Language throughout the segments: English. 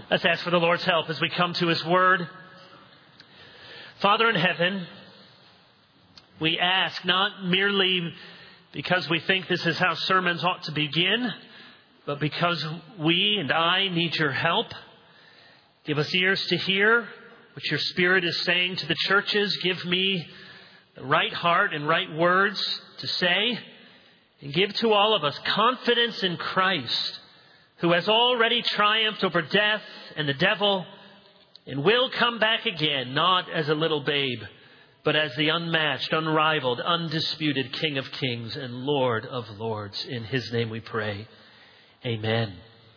Let's ask for the Lord's help as we come to His Word. Father in heaven, we ask not merely because we think this is how sermons ought to begin, but because we and I need your help. Give us ears to hear what your Spirit is saying to the churches. Give me the right heart and right words to say. And give to all of us confidence in Christ, who has already triumphed over death and the devil, and will come back again, not as a little babe, but as the unmatched, unrivaled, undisputed King of Kings and Lord of Lords. In His name we pray. Amen.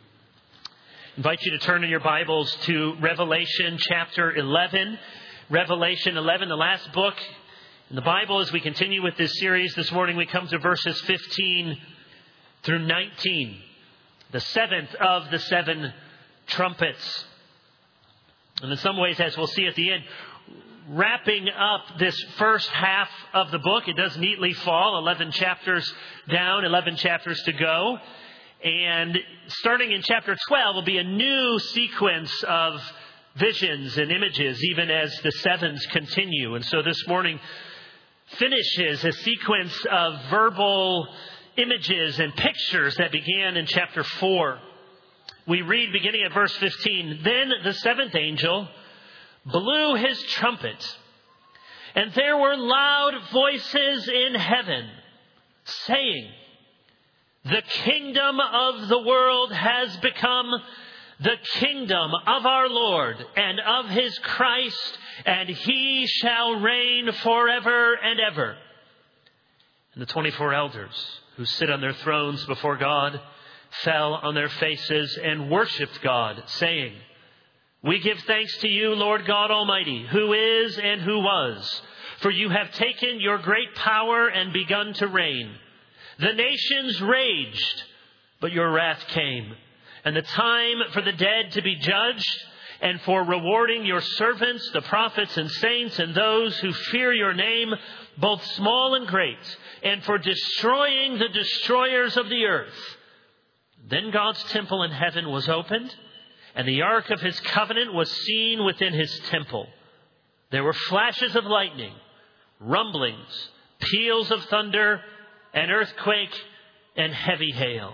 I invite you to turn in your Bibles to Revelation chapter 11. Revelation 11, the last book in the Bible. As we continue with this series this morning, we come to verses 15 through 19. The seventh of the seven trumpets. And in some ways, as we'll see at the end, wrapping up this first half of the book. It does neatly fall, 11 chapters down, 11 chapters to go. And starting in chapter 12 will be a new sequence of visions and images, even as the sevens continue. And so this morning finishes a sequence of verbal images and pictures that began in chapter 4. We read beginning at verse 15, "Then the seventh angel blew his trumpet, and there were loud voices in heaven, saying, 'The kingdom of the world has become the kingdom of our Lord and of His Christ, and He shall reign forever and ever.' And the 24 elders who sit on their thrones before God fell on their faces and worshipped God, saying, 'We give thanks to you, Lord God Almighty, who is and who was, for you have taken your great power and begun to reign. The nations raged, but your wrath came, and the time for the dead to be judged, and for rewarding your servants, the prophets and saints, and those who fear your name, both small and great, and for destroying the destroyers of the earth.' Then God's temple in heaven was opened, and the ark of His covenant was seen within His temple. There were flashes of lightning, rumblings, peals of thunder, an earthquake, and heavy hail."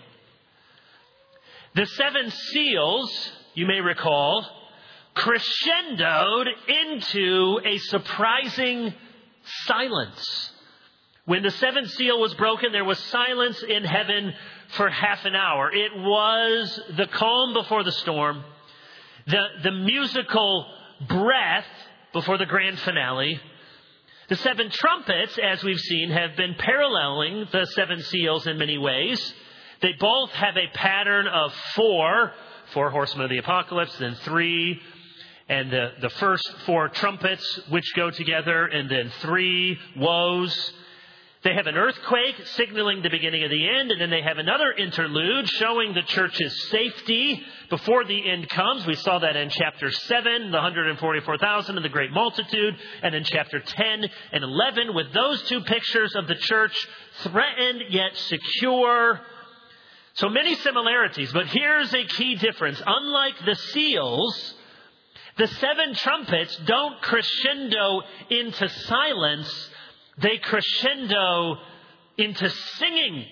The seven seals, you may recall, crescendoed into a surprising silence. When the seventh seal was broken, there was silence in heaven for half an hour. It was the calm before the storm, the musical breath before the grand finale. The seven trumpets, as we've seen, have been paralleling the seven seals in many ways. They both have a pattern of four horsemen of the apocalypse, then three, and the first four trumpets which go together, and then three woes. They have an earthquake signaling the beginning of the end, and then they have another interlude showing the church's safety before the end comes. We saw that in chapter 7, the 144,000 and the great multitude, and in chapter 10 and 11 with those two pictures of the church threatened yet secure. So many similarities, but here's a key difference. Unlike the seals, the seven trumpets don't crescendo into silence. They crescendo into singing.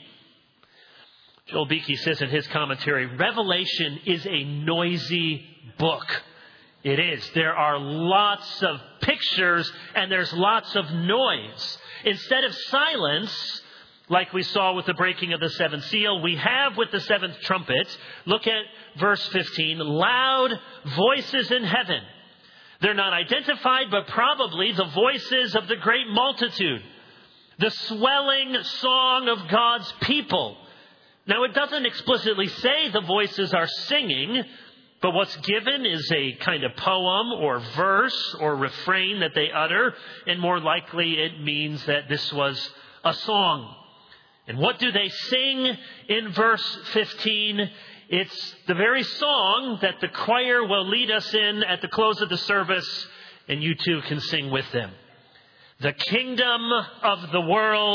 Joel Beeke says in his commentary, Revelation is a noisy book. It is. There are lots of pictures and there's lots of noise. Instead of silence, like we saw with the breaking of the seventh seal, we have with the seventh trumpet, look at verse 15, loud voices in heaven. They're not identified, but probably the voices of the great multitude, the swelling song of God's people. Now, it doesn't explicitly say the voices are singing, but what's given is a kind of poem or verse or refrain that they utter, and more likely it means that this was a song. And what do they sing in verse 15? It's the very song that the choir will lead us in at the close of the service, and you too can sing with them. The kingdom of the world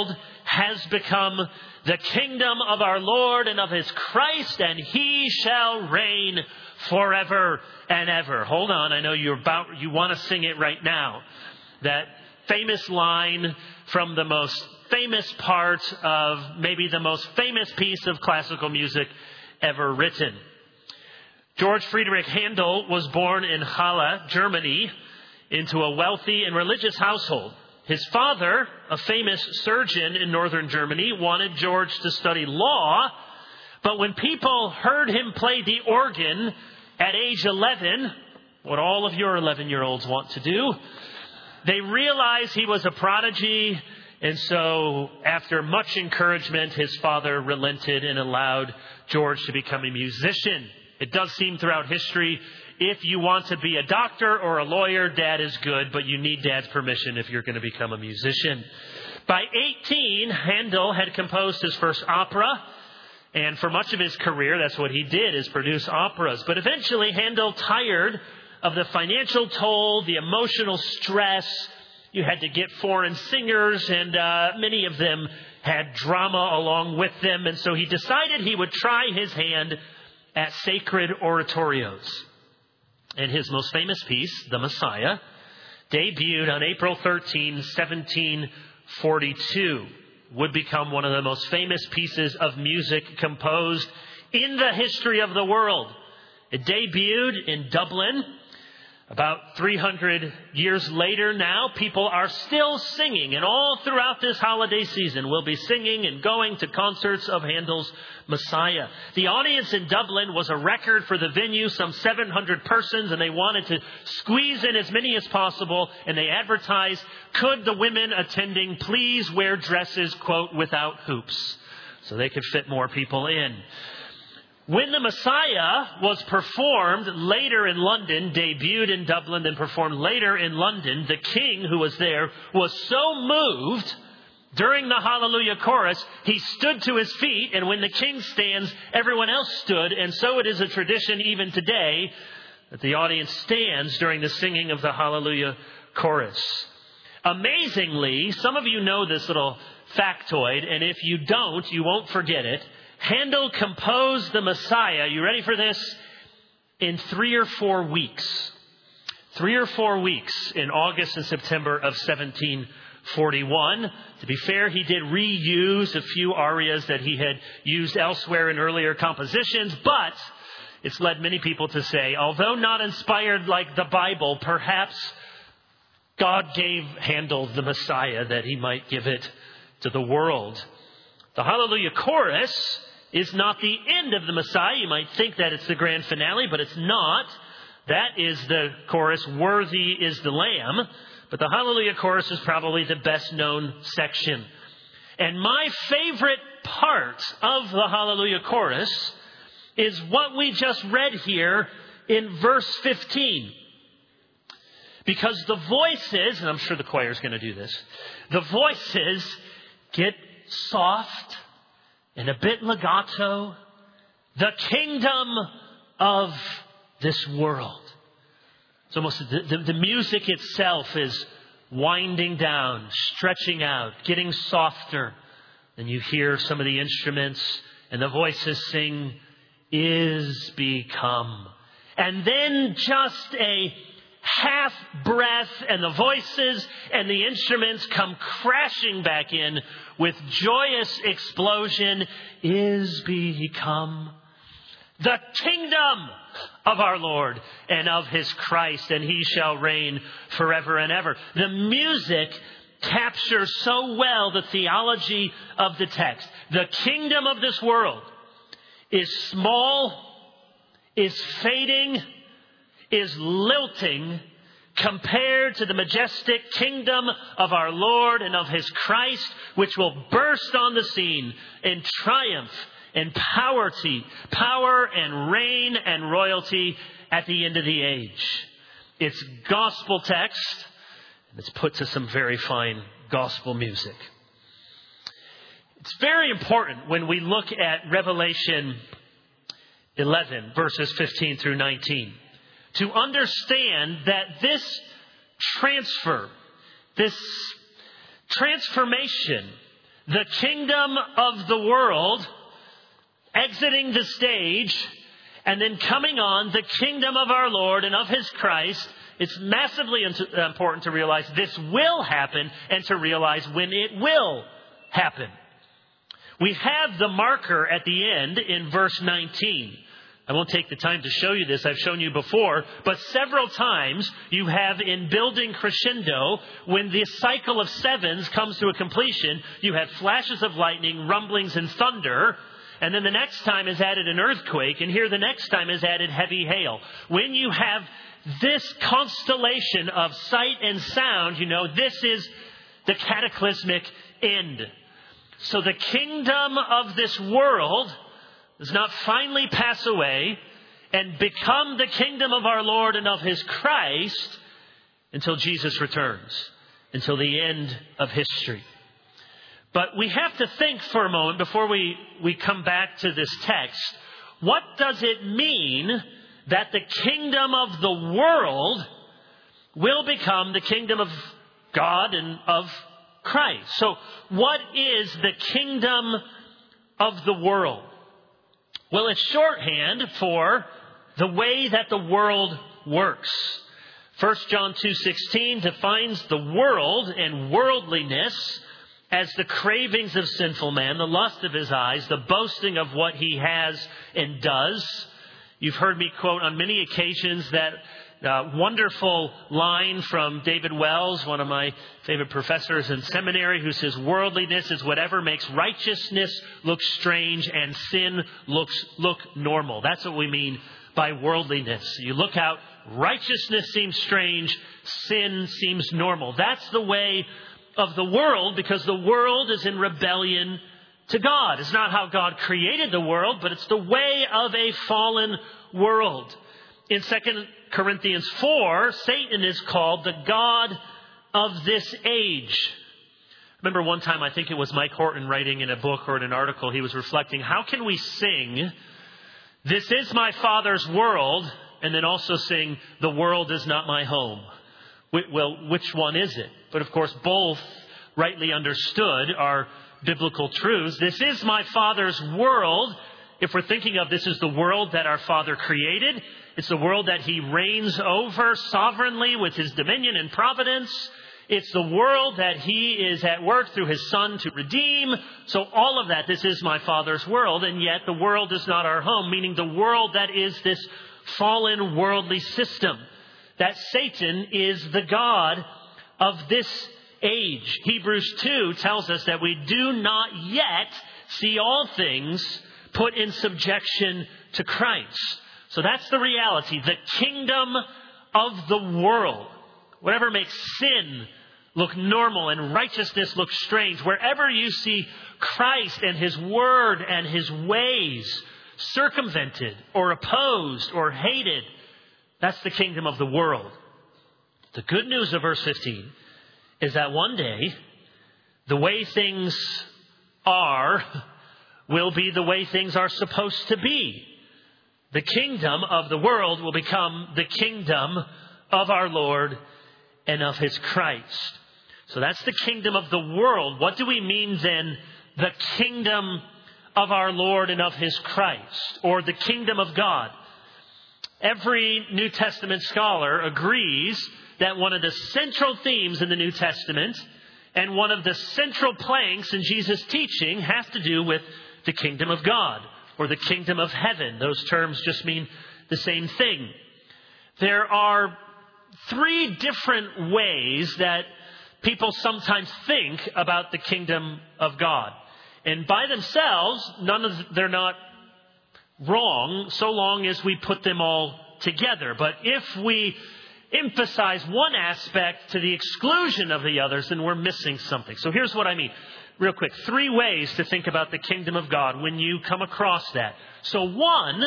has become the kingdom of our Lord and of his Christ, and he shall reign forever and ever. Hold on, I know you want to sing it right now. That famous line from the most famous part of maybe the most famous piece of classical music ever written. George Friedrich Handel was born in Halle, Germany, into a wealthy and religious household. His father, a famous surgeon in northern Germany, wanted George to study law, but when people heard him play the organ at age 11, what all of your 11-year-olds want to do, they realized he was a prodigy, and so after much encouragement, his father relented and allowed George to become a musician. It does seem throughout history, if you want to be a doctor or a lawyer, Dad is good, but you need Dad's permission if you're going to become a musician. By 18, Handel had composed his first opera, and for much of his career, that's what he did, is produce operas. But eventually, Handel tired of the financial toll, the emotional stress. You had to get foreign singers, and many of them had drama along with them, and so he decided he would try his hand at sacred oratorios. And his most famous piece, The Messiah, debuted on April 13, 1742, would become one of the most famous pieces of music composed in the history of the world. It debuted in Dublin. About 300 years later now, people are still singing, and all throughout this holiday season, we'll be singing and going to concerts of Handel's Messiah. The audience in Dublin was a record for the venue, some 700 persons, and they wanted to squeeze in as many as possible, and they advertised, could the women attending please wear dresses, quote, without hoops, so they could fit more people in. When the Messiah was performed later in London, debuted in Dublin, then performed later in London, the king who was there was so moved during the Hallelujah chorus, he stood to his feet, and when the king stands, everyone else stood, and so it is a tradition even today that the audience stands during the singing of the Hallelujah chorus. Amazingly, some of you know this little factoid, and if you don't, you won't forget it. Handel composed the Messiah, you ready for this? In 3 or 4 weeks. 3 or 4 weeks in August and September of 1741. To be fair, he did reuse a few arias that he had used elsewhere in earlier compositions, but it's led many people to say, although not inspired like the Bible, perhaps God gave Handel the Messiah that he might give it to the world. The Hallelujah chorus is not the end of the Messiah. You might think that it's the grand finale, but it's not. That is the chorus, Worthy is the Lamb. But the Hallelujah chorus is probably the best known section. And my favorite part of the Hallelujah chorus is what we just read here in verse 15. Because the voices, and I'm sure the choir is going to do this, the voices get soft and a bit legato. The kingdom of this world. It's almost the music itself is winding down, stretching out, getting softer. Then you hear some of the instruments and the voices sing, is become. And then just a half breath and the voices and the instruments come crashing back in with joyous explosion, is become the kingdom of our Lord and of his Christ, and he shall reign forever and ever. The music captures so well the theology of the text. The kingdom of this world is small, is fading, is lilting compared to the majestic kingdom of our Lord and of his Christ, which will burst on the scene in triumph and power and reign and royalty at the end of the age. It's gospel text, and it's put to some very fine gospel music. It's very important when we look at Revelation 11, verses 15 through 19, to understand that this transformation the kingdom of the world exiting the stage and then coming on the kingdom of our Lord and of His Christ. It's massively important to realize this will happen and to realize when it will happen. We have the marker at the end in verse 19. I won't take the time to show you this. I've shown you before. But several times you have in building crescendo, when the cycle of sevens comes to a completion, you have flashes of lightning, rumblings, and thunder. And then the next time is added an earthquake. And here the next time is added heavy hail. When you have this constellation of sight and sound, you know this is the cataclysmic end. So the kingdom of this world does not finally pass away and become the kingdom of our Lord and of His Christ until Jesus returns, until the end of history. But we have to think for a moment before we come back to this text. What does it mean that the kingdom of the world will become the kingdom of God and of Christ? So what is the kingdom of the world? Well, it's shorthand for the way that the world works. 1 John 2:16 defines the world and worldliness as the cravings of sinful man, the lust of his eyes, the boasting of what he has and does. You've heard me quote on many occasions that wonderful line from David Wells, one of my favorite professors in seminary, who says, worldliness is whatever makes righteousness look strange and sin look normal. That's what we mean by worldliness. You look out, righteousness seems strange, sin seems normal. That's the way of the world, because the world is in rebellion to God. It's not how God created the world, but it's the way of a fallen world. In 2 Corinthians 4, Satan is called the God of this age. Remember one time, I think it was Mike Horton writing in a book or in an article, he was reflecting, how can we sing, "This is my Father's world," and then also sing, "The world is not my home"? Well, which one is it? But of course, both, rightly understood, are biblical truths. This is my Father's world. If we're thinking of this as the world that our Father created, it's the world that He reigns over sovereignly with His dominion and providence. It's the world that He is at work through His Son to redeem. So all of that, this is my Father's world. And yet the world is not our home, meaning the world that is this fallen worldly system. That Satan is the God of this age. Hebrews 2 tells us that we do not yet see all things put in subjection to Christ. So that's the reality. The kingdom of the world. Whatever makes sin look normal and righteousness look strange. Wherever you see Christ and His word and His ways circumvented or opposed or hated, that's the kingdom of the world. The good news of verse 15 is that one day the way things are will be the way things are supposed to be. The kingdom of the world will become the kingdom of our Lord and of His Christ. So that's the kingdom of the world. What do we mean then, the kingdom of our Lord and of His Christ, or the kingdom of God? Every New Testament scholar agrees that one of the central themes in the New Testament and one of the central planks in Jesus' teaching has to do with the kingdom of God or the kingdom of heaven. Those terms just mean the same thing. There are three different ways that people sometimes think about the kingdom of God. And by themselves, they're not wrong so long as we put them all together. But if we emphasize one aspect to the exclusion of the others, then we're missing something. So here's what I mean. Real quick, three ways to think about the kingdom of God when you come across that. So one,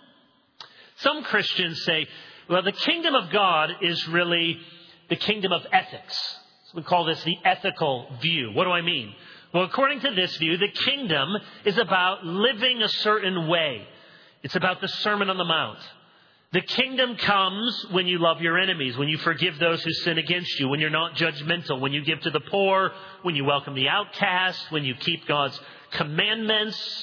some Christians say, well, the kingdom of God is really the kingdom of ethics. So we call this the ethical view. What do I mean? Well, according to this view, the kingdom is about living a certain way. It's about the Sermon on the Mount. The kingdom comes when you love your enemies, when you forgive those who sin against you, when you're not judgmental, when you give to the poor, when you welcome the outcast, when you keep God's commandments.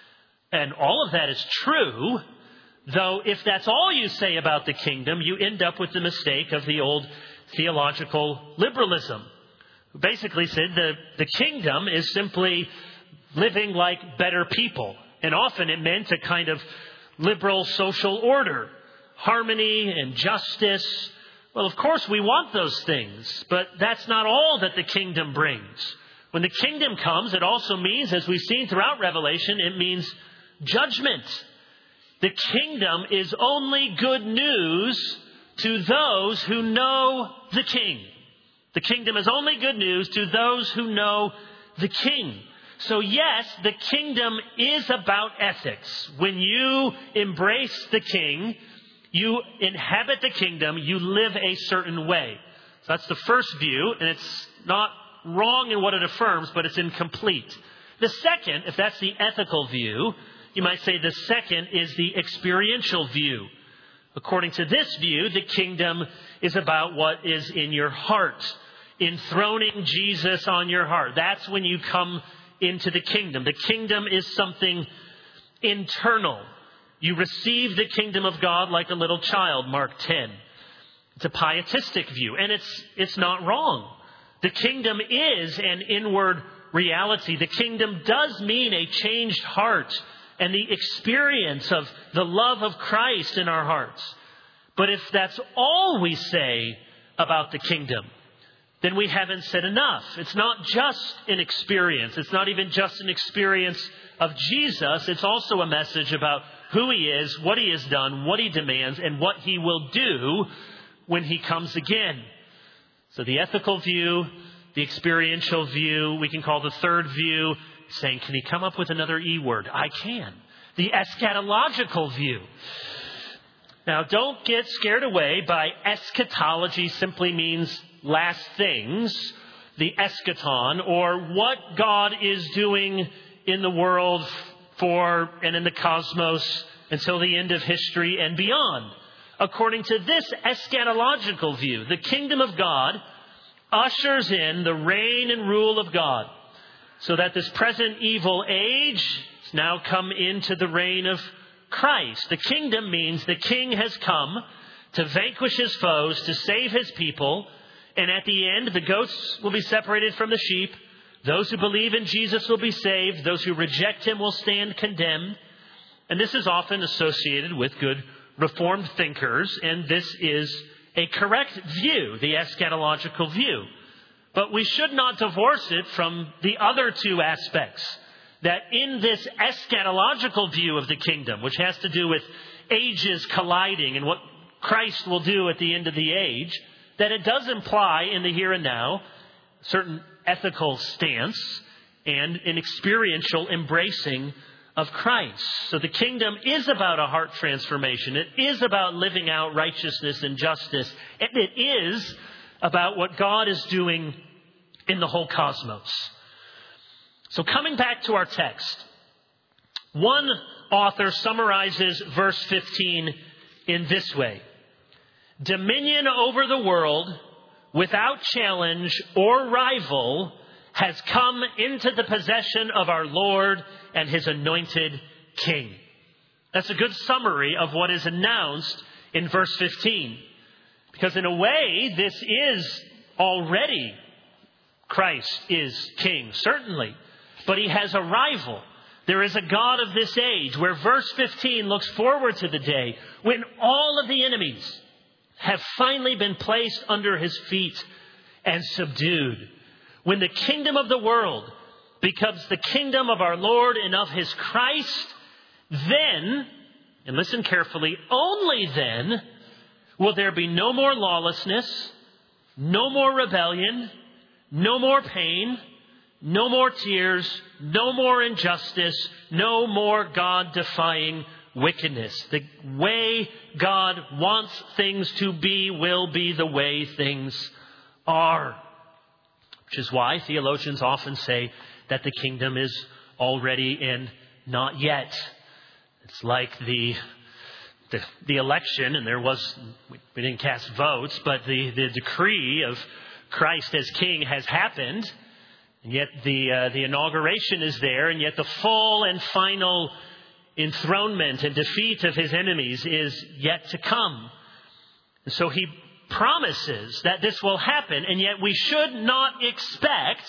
And all of that is true, though if that's all you say about the kingdom, you end up with the mistake of the old theological liberalism, who basically said the kingdom is simply living like better people. And often it meant a kind of liberal social order, harmony and justice. Well, of course, we want those things, but that's not all that the kingdom brings. When the kingdom comes, it also means, as we've seen throughout Revelation, it means judgment. The kingdom is only good news to those who know the King. The kingdom is only good news to those who know the King. So yes, the kingdom is about ethics. When you embrace the King, you inhabit the kingdom, you live a certain way. So that's the first view, and it's not wrong in what it affirms, but it's incomplete. The second, if that's the ethical view, you might say the second is the experiential view. According to this view, the kingdom is about what is in your heart, enthroning Jesus on your heart. That's when you come into the kingdom. The kingdom is something internal. You receive the kingdom of God like a little child, Mark 10. It's a pietistic view, and it's not wrong. The kingdom is an inward reality. The kingdom does mean a changed heart and the experience of the love of Christ in our hearts. But if that's all we say about the kingdom, then we haven't said enough. It's not just an experience. It's not even just an experience of Jesus. It's also a message about who he is, what he has done, what he demands, and what he will do when he comes again. So the ethical view, the experiential view, we can call the third view, saying, can he come up with another E word? I can. The eschatological view. Now, don't get scared away by eschatology simply means last things, the eschaton, or what God is doing in the world for and in the cosmos until the end of history and beyond. According to this eschatological view, the kingdom of God ushers in the reign and rule of God, so that this present evil age has now come into the reign of Christ. The kingdom means the king has come to vanquish his foes, to save his people, and at the end, the goats will be separated from the sheep. Those who believe in Jesus will be saved. Those who reject him will stand condemned. And this is often associated with good Reformed thinkers, and this is a correct view, the eschatological view. But we should not divorce it from the other two aspects. That in this eschatological view of the kingdom, which has to do with ages colliding and what Christ will do at the end of the age, that it does imply in the here and now certain ethical stance and an experiential embracing of Christ. So the kingdom is about a heart transformation. It is about living out righteousness and justice. And it is about what God is doing in the whole cosmos. So coming back to our text, one author summarizes verse 15 in this way. Dominion over the world without challenge or rival has come into the possession of our Lord and his anointed King. That's a good summary of what is announced in verse 15. Because in a way, this is already Christ is King, certainly. But he has a rival. There is a God of this age where verse 15 looks forward to the day when all of the enemies have finally been placed under his feet and subdued. When the kingdom of the world becomes the kingdom of our Lord and of his Christ, then, and listen carefully, only then will there be no more lawlessness, no more rebellion, no more pain, no more tears, no more injustice, no more God-defying wickedness. The way God wants things to be will be the way things are. Which is why theologians often say that the kingdom is already and not yet. It's like the the election, and we didn't cast votes, but the decree of Christ as king has happened. And yet the inauguration is there, and yet the full and final enthronement and defeat of his enemies is yet to come. And so he promises that this will happen, and yet we should not expect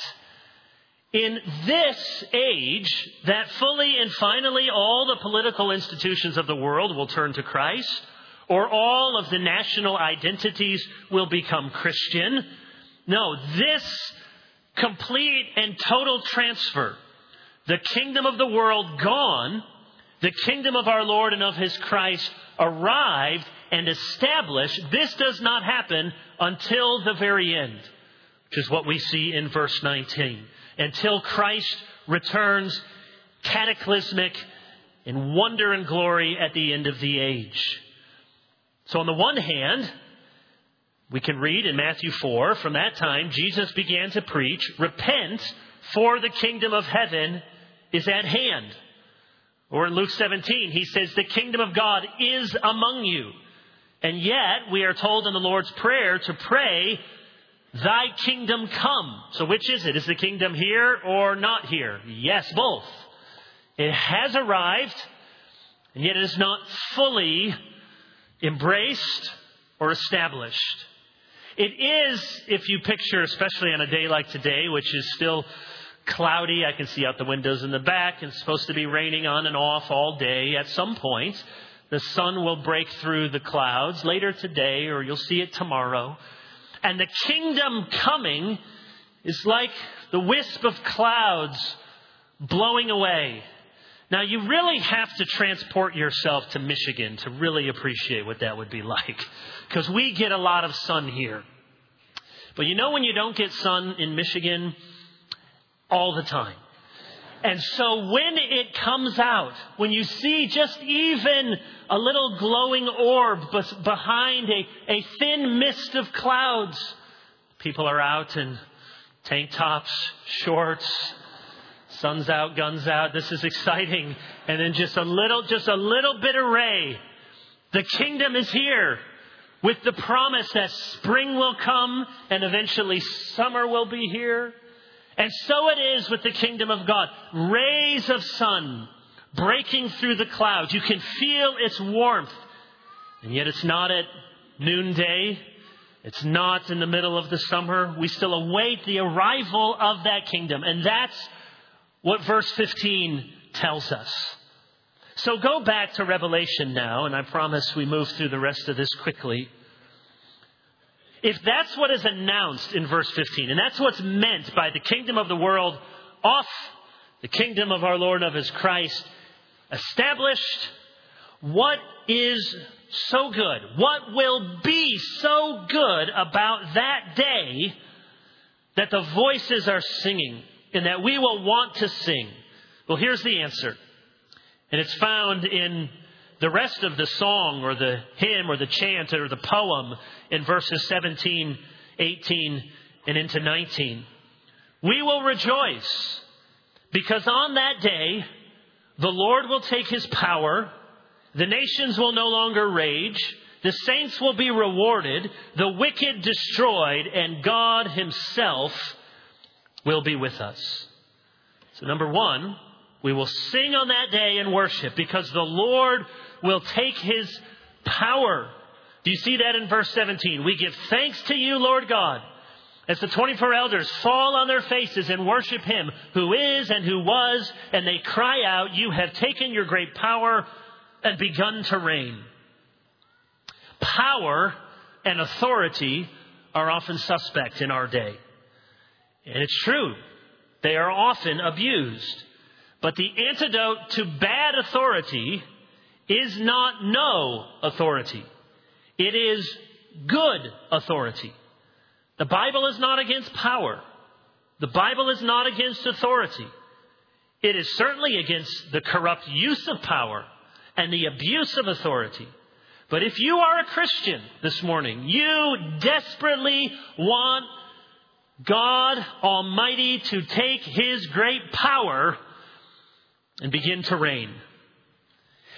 in this age that fully and finally all the political institutions of the world will turn to Christ, or all of the national identities will become Christian. No, this complete and total transfer, the kingdom of the world gone, the kingdom of our Lord and of his Christ arrived and established. This does not happen until the very end, which is what we see in verse 19. Until Christ returns cataclysmic in wonder and glory at the end of the age. So on the one hand, we can read in Matthew 4, from that time, Jesus began to preach, repent, for the kingdom of heaven is at hand. Or in Luke 17, he says, the kingdom of God is among you. And yet, we are told in the Lord's Prayer to pray, thy kingdom come. So which is it? Is the kingdom here or not here? Yes, both. It has arrived, and yet it is not fully embraced or established. It is, if you picture, especially on a day like today, which is still cloudy. I can see out the windows in the back, and it's supposed to be raining on and off all day. At some point, the sun will break through the clouds later today, or you'll see it tomorrow. And the kingdom coming is like the wisp of clouds blowing away. Now, you really have to transport yourself to Michigan to really appreciate what that would be like. Because we get a lot of sun here. But you know when you don't get sun in Michigan? All the time. And so when it comes out, when you see just even a little glowing orb behind a thin mist of clouds, people are out in tank tops, shorts, sun's out, guns out. This is exciting. And then just a little bit of ray. The kingdom is here with the promise that spring will come and eventually summer will be here. And so it is with the kingdom of God. Rays of sun breaking through the clouds. You can feel its warmth. And yet it's not at noonday. It's not in the middle of the summer. We still await the arrival of that kingdom. And that's what verse 15 tells us. So go back to Revelation now, and I promise we move through the rest of this quickly. If that's what is announced in verse 15, and that's what's meant by the kingdom of the world off, the kingdom of our Lord and of his Christ established, what is so good? What will be so good about that day that the voices are singing and that we will want to sing? Well, here's the answer. And it's found in the rest of the song or the hymn or the chant or the poem in verses 17, 18, and into 19. We will rejoice because on that day, the Lord will take his power. The nations will no longer rage. The saints will be rewarded. The wicked destroyed. And God himself will be with us. So number one, we will sing on that day and worship because the Lord will take his power. Do you see that in verse 17? We give thanks to you, Lord God, as the 24 elders fall on their faces and worship him who is and who was, and they cry out, you have taken your great power and begun to reign. Power and authority are often suspect in our day. And it's true. They are often abused. But the antidote to bad authority is not no authority. It is good authority. The Bible is not against power. The Bible is not against authority. It is certainly against the corrupt use of power and the abuse of authority. But if you are a Christian this morning, you desperately want God Almighty to take his great power and begin to reign.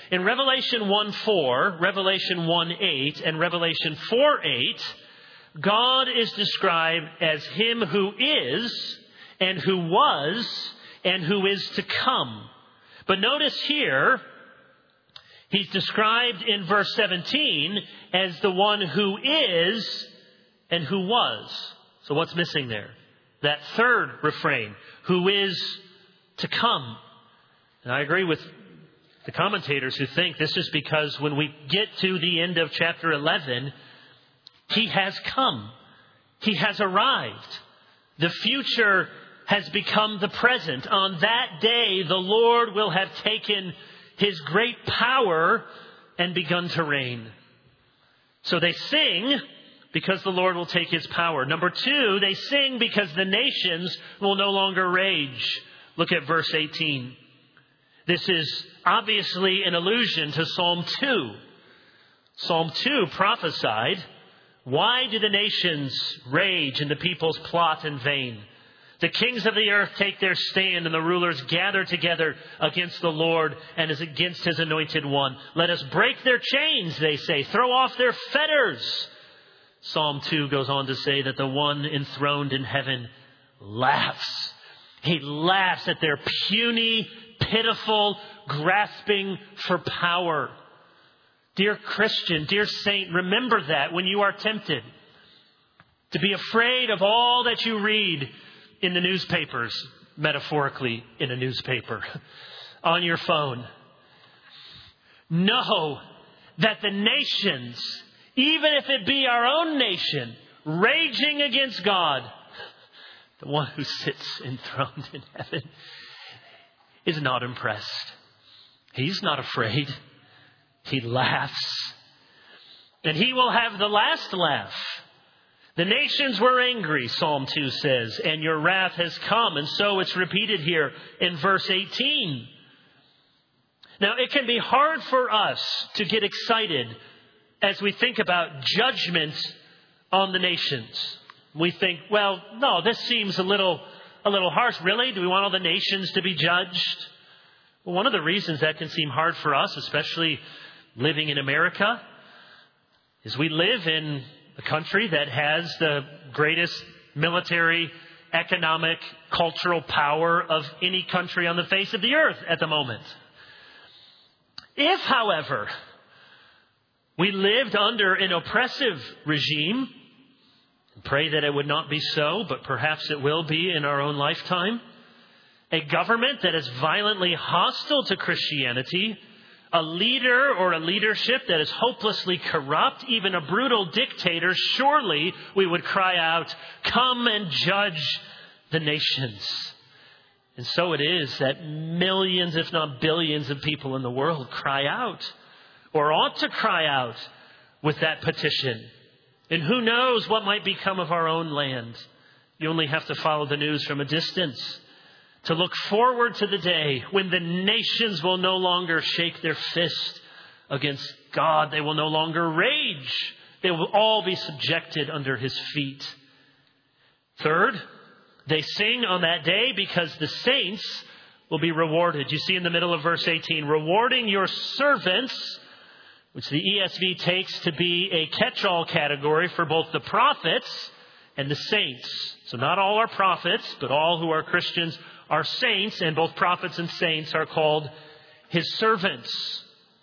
In Revelation 1:4, Revelation 1:8, and Revelation 4:8, God is described as him who is, and who was, and who is to come. But notice here, he's described in verse 17 as the one who is and who was. So what's missing there? That third refrain, who is to come. And I agree with the commentators who think this is because when we get to the end of chapter 11, he has come. He has arrived. The future has become the present. On that day, the Lord will have taken his great power and begun to reign. So they sing because the Lord will take his power. Number two, they sing because the nations will no longer rage. Look at verse 18. This is obviously an allusion to Psalm 2. Psalm 2 prophesied, why do the nations rage and the peoples plot in vain? The kings of the earth take their stand and the rulers gather together against the Lord and against his anointed one. Let us break their chains, they say. Throw off their fetters. Psalm 2 goes on to say that the one enthroned in heaven laughs. He laughs at their puny, pitiful, grasping for power. Dear Christian, dear saint, remember that when you are tempted to be afraid of all that you read in the newspapers, metaphorically in a newspaper, on your phone. Know that the nations, even if it be our own nation, raging against God, the one who sits enthroned in heaven, is not impressed. He's not afraid. He laughs. And he will have the last laugh. The nations were angry, Psalm 2 says, and your wrath has come. And so it's repeated here in verse 18. Now, it can be hard for us to get excited as we think about judgment on the nations. We think, well, no, this seems a little harsh. Really? Do we want all the nations to be judged? Well, one of the reasons that can seem hard for us, especially living in America, is we live in a country that has the greatest military, economic, cultural power of any country on the face of the earth at the moment. If, however, we lived under an oppressive regime, pray that it would not be so, but perhaps it will be in our own lifetime, a government that is violently hostile to Christianity, a leader or a leadership that is hopelessly corrupt, even a brutal dictator, surely we would cry out, come and judge the nations. And so it is that millions, if not billions of people in the world cry out, or ought to cry out with that petition. And who knows what might become of our own land. You only have to follow the news from a distance to look forward to the day when the nations will no longer shake their fist against God. They will no longer rage. They will all be subjected under his feet. Third, they sing on that day because the saints will be rewarded. You see in the middle of verse 18, rewarding your servants, which the ESV takes to be a catch-all category for both the prophets and the saints. So not all are prophets, but all who are Christians are saints, and both prophets and saints are called his servants.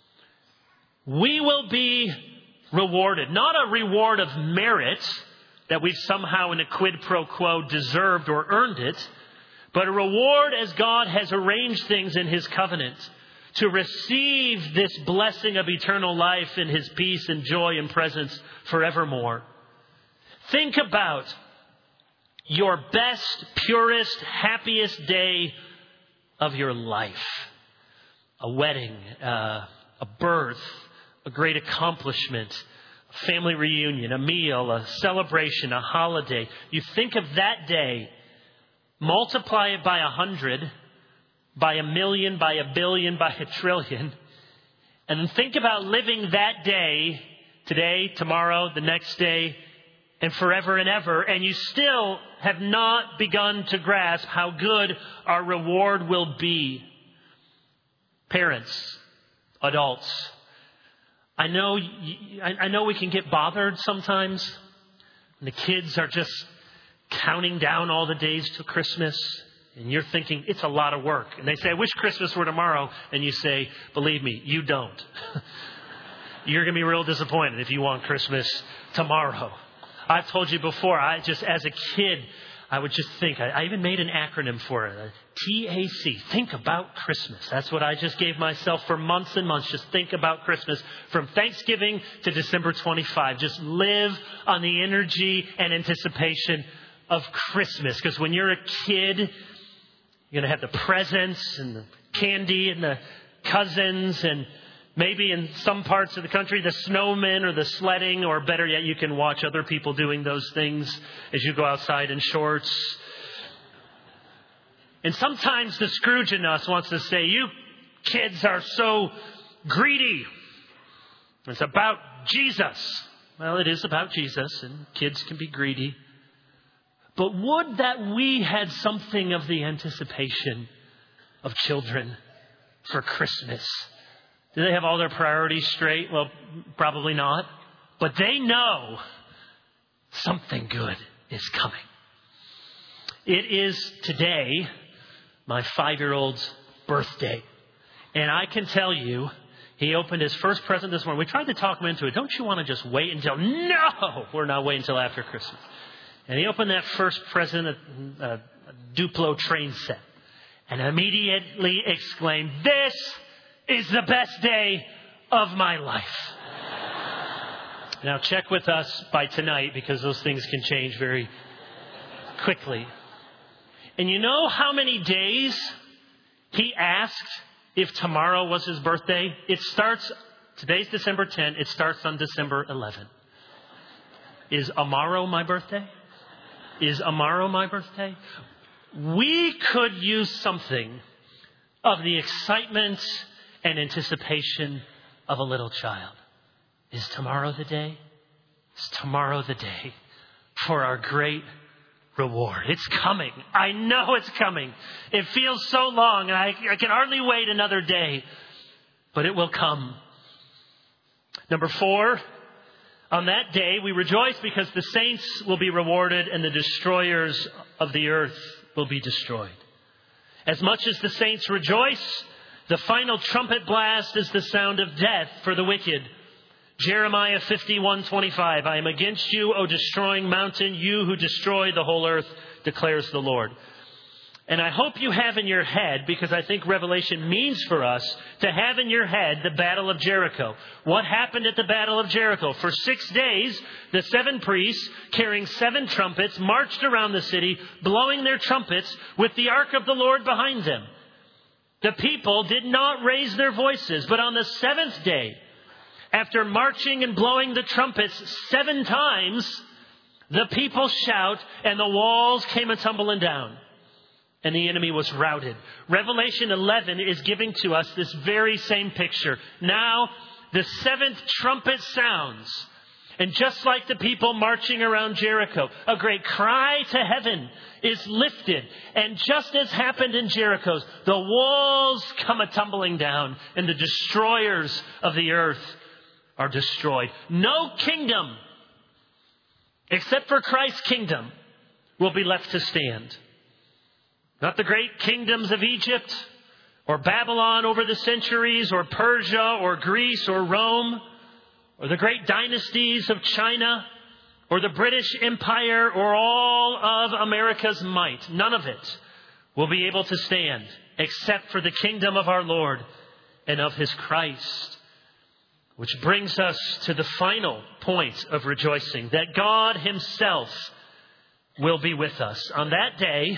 We will be rewarded, not a reward of merit that we've somehow in a quid pro quo deserved or earned it, but a reward as God has arranged things in his covenant to receive this blessing of eternal life in his peace and joy and presence forevermore. Think about your best, purest, happiest day of your life. A wedding, a birth, a great accomplishment, a family reunion, a meal, a celebration, a holiday. You think of that day, multiply it by 100, by 1,000,000, by 1,000,000,000, by 1,000,000,000,000, and then think about living that day, today, tomorrow, the next day, and forever and ever, and you still have not begun to grasp how good our reward will be. Parents, adults, I know we can get bothered sometimes when the kids are just counting down all the days till Christmas. And you're thinking, it's a lot of work. And they say, I wish Christmas were tomorrow. And you say, believe me, you don't. You're going to be real disappointed if you want Christmas tomorrow. I've told you before, as a kid, I would just think, I even made an acronym for it, TAC, think about Christmas. That's what I just gave myself for months and months. Just think about Christmas from Thanksgiving to December 25. Just live on the energy and anticipation of Christmas. Because when you're a kid, you're going to have the presents and the candy and the cousins and maybe in some parts of the country, the snowmen or the sledding, or better yet, you can watch other people doing those things as you go outside in shorts. And sometimes the Scrooge in us wants to say, you kids are so greedy. It's about Jesus. Well, it is about Jesus, and kids can be greedy. But would that we had something of the anticipation of children for Christmas. Do they have all their priorities straight? Well, probably not. But they know something good is coming. It is today my 5-year-old's birthday. And I can tell you, he opened his first present this morning. We tried to talk him into it. Don't you want to just wait until... No! We're not waiting until after Christmas. And he opened that first present, a Duplo train set, and immediately exclaimed, this is the best day of my life. Now check with us by tonight, because those things can change very quickly. And you know how many days he asked if tomorrow was his birthday? Today's December 10, it starts on December 11. Is tomorrow my birthday? Is tomorrow my birthday? We could use something of the excitement and anticipation of a little child. Is tomorrow the day? Is tomorrow the day for our great reward? It's coming. I know it's coming. It feels so long, and I can hardly wait another day. But it will come. Number 4. On that day, we rejoice because the saints will be rewarded and the destroyers of the earth will be destroyed. As much as the saints rejoice, the final trumpet blast is the sound of death for the wicked. Jeremiah 51:25, I am against you, O destroying mountain, you who destroy the whole earth, declares the Lord. And I hope you have in your head, because I think Revelation means for us to have in your head the Battle of Jericho. What happened at the Battle of Jericho? For 6 days, the 7 priests carrying 7 trumpets marched around the city, blowing their trumpets with the ark of the Lord behind them. The people did not raise their voices, but on the 7th day, after marching and blowing the trumpets 7 times, the people shout and the walls came a-tumbling down. And the enemy was routed. Revelation 11 is giving to us this very same picture. Now, the 7th trumpet sounds. And just like the people marching around Jericho, a great cry to heaven is lifted. And just as happened in Jericho, the walls come a-tumbling down. And the destroyers of the earth are destroyed. No kingdom, except for Christ's kingdom, will be left to stand. Not the great kingdoms of Egypt or Babylon over the centuries, or Persia or Greece or Rome, or the great dynasties of China or the British Empire or all of America's might. None of it will be able to stand except for the kingdom of our Lord and of his Christ. Which brings us to the final point of rejoicing, that God himself will be with us. On that day,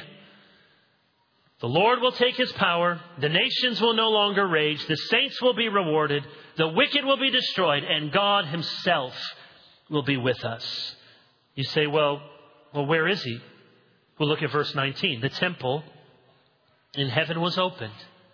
the Lord will take his power, the nations will no longer rage, the saints will be rewarded, the wicked will be destroyed, and God himself will be with us. You say, well, where is he? We'll look at verse 19. The temple in heaven was opened.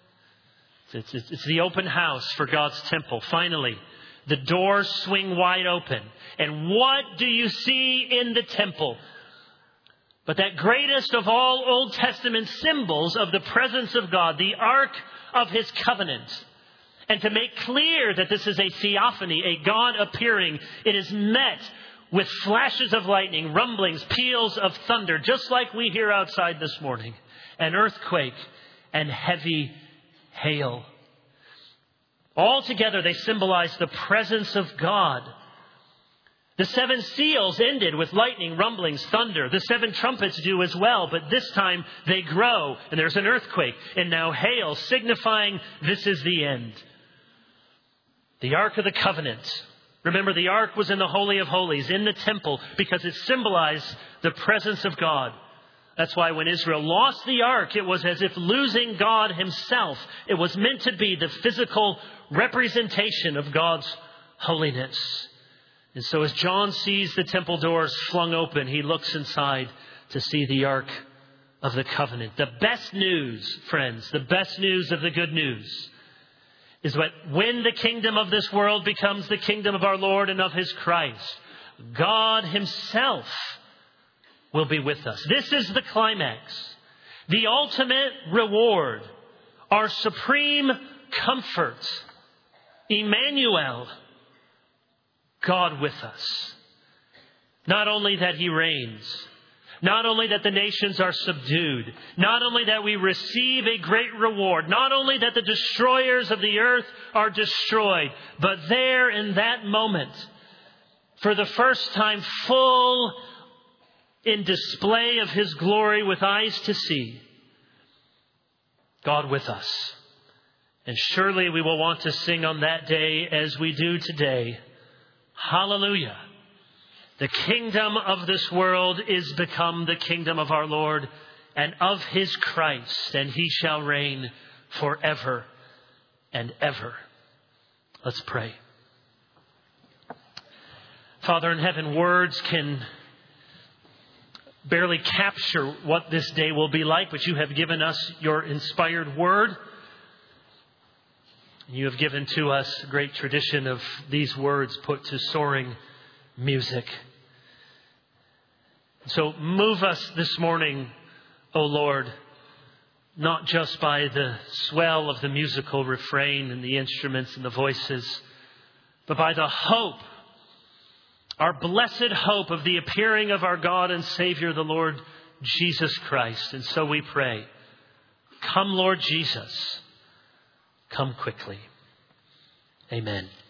It's the open house for God's temple. Finally, the doors swing wide open. And what do you see in the temple? But that greatest of all Old Testament symbols of the presence of God, the Ark of his covenant. And to make clear that this is a theophany, a God appearing, it is met with flashes of lightning, rumblings, peals of thunder, just like we hear outside this morning, an earthquake and heavy hail. Altogether, they symbolize the presence of God. The 7 seals ended with lightning, rumblings, thunder. The 7 trumpets do as well, but this time they grow, and there's an earthquake, and now hail, signifying this is the end. The Ark of the Covenant. Remember, the Ark was in the Holy of Holies, in the temple, because it symbolized the presence of God. That's why when Israel lost the Ark, it was as if losing God himself. It was meant to be the physical representation of God's holiness. And so as John sees the temple doors flung open, he looks inside to see the Ark of the Covenant. The best news, friends, the best news of the good news is that when the kingdom of this world becomes the kingdom of our Lord and of his Christ, God himself will be with us. This is the climax, the ultimate reward, our supreme comfort. Emmanuel, God with us. Not only that he reigns, not only that the nations are subdued, not only that we receive a great reward, not only that the destroyers of the earth are destroyed, but there in that moment, for the first time, full in display of his glory with eyes to see, God with us. And surely we will want to sing on that day as we do today. Hallelujah. The kingdom of this world is become the kingdom of our Lord and of his Christ, and he shall reign forever and ever. Let's pray. Father in heaven, words can barely capture what this day will be like, but you have given us your inspired word. You have given to us a great tradition of these words put to soaring music. So move us this morning, O Lord, not just by the swell of the musical refrain and the instruments and the voices, but by the hope, our blessed hope of the appearing of our God and Savior, the Lord Jesus Christ. And so we pray, come Lord Jesus, come quickly. Amen.